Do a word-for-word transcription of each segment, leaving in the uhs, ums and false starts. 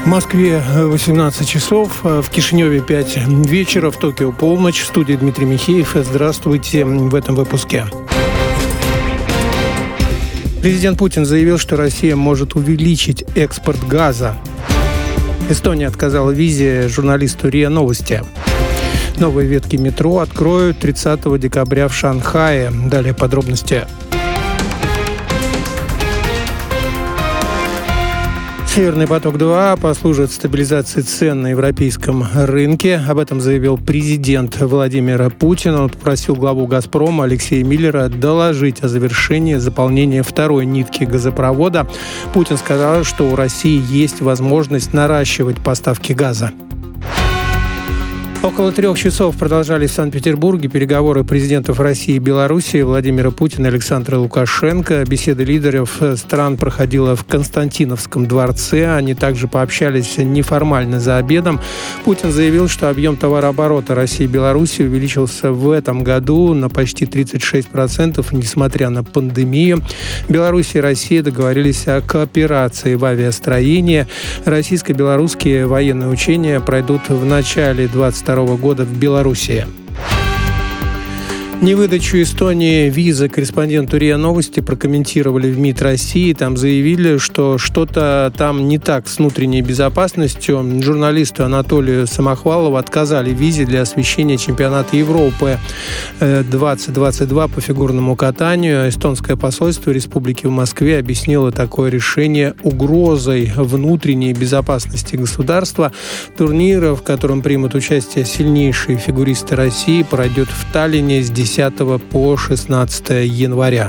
В Москве восемнадцать часов, в Кишиневе пять вечера, в Токио полночь. В студии Дмитрий Михеев. Здравствуйте в этом выпуске. Президент Путин заявил, что Россия может увеличить экспорт газа. Эстония отказала визе журналисту РИА Новости. Новые ветки метро откроют тридцатого декабря в Шанхае. Далее подробности. «Северный поток-два» послужит стабилизации цен на европейском рынке. Об этом заявил президент Владимир Путин. Он попросил главу «Газпрома» Алексея Миллера доложить о завершении заполнения второй нитки газопровода. Путин сказал, что у России есть возможность наращивать поставки газа. Около трех часов продолжались в Санкт-Петербурге переговоры президентов России и Белоруссии Владимира Путина и Александра Лукашенко. Беседа лидеров стран проходила в Константиновском дворце. Они также пообщались неформально за обедом. Путин заявил, что объем товарооборота России и Белоруссии увеличился в этом году на почти тридцать шесть процентов, несмотря на пандемию. Беларусь и Россия договорились о кооперации в авиастроении. Российско-белорусские военные учения пройдут в начале двадцать второго года в Белоруссии. Невыдачу Эстонии визы корреспонденту РИА Новости прокомментировали в МИД России. Там заявили, что что-то там не так с внутренней безопасностью. Журналисту Анатолию Самохвалову отказали в визе для освещения чемпионата Европы двадцать двадцать два по фигурному катанию. Эстонское посольство Республики в Москве объяснило такое решение угрозой внутренней безопасности государства. Турнир, в котором примут участие сильнейшие фигуристы России, пройдет в Таллине с десятого по шестнадцатое января.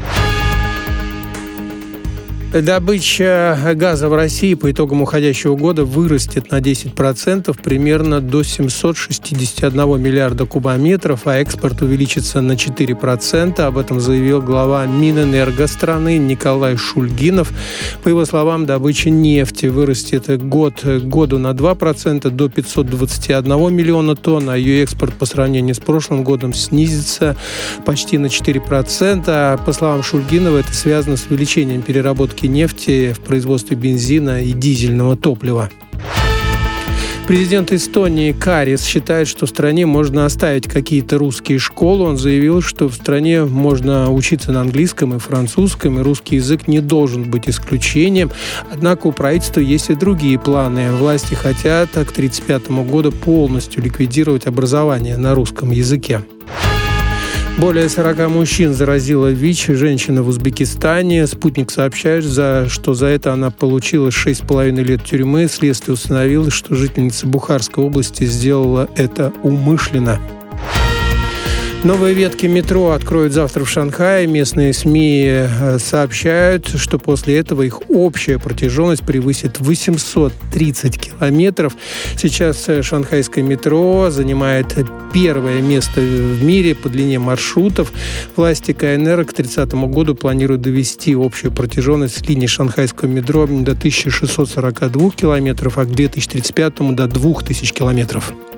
Добыча газа в России по итогам уходящего года вырастет на десять процентов, примерно до семьсот шестьдесят один миллиарда кубометров, а экспорт увеличится на четыре процента. Об этом заявил глава Минэнерго страны Николай Шульгинов. По его словам, добыча нефти вырастет год к году на два процента до пятьсот двадцать один миллиона тонн, а ее экспорт по сравнению с прошлым годом снизится почти на четыре процента. По словам Шульгинова, это связано с увеличением переработки нефти в производстве бензина и дизельного топлива. Президент Эстонии Карис считает, что в стране можно оставить какие-то русские школы. Он заявил, что в стране можно учиться на английском и французском, и русский язык не должен быть исключением. Однако у правительства есть и другие планы. Власти хотят к тридцать пятому году полностью ликвидировать образование на русском языке. Более сорока мужчин заразила ВИЧ женщина в Узбекистане. «Спутник» сообщает, что за это она получила шесть с половиной лет тюрьмы. Следствие установило, что жительница Бухарской области сделала это умышленно. Новые ветки метро откроют завтра в Шанхае. Местные СМИ сообщают, что после этого их общая протяженность превысит восемьсот тридцать километров. Сейчас шанхайское метро занимает первое место в мире по длине маршрутов. Власти КНР к тридцатому году планируют довести общую протяженность линии шанхайского метро до тысячи шестисот сорока двух километров, а к две тысячи тридцать пятому до двух тысяч километров.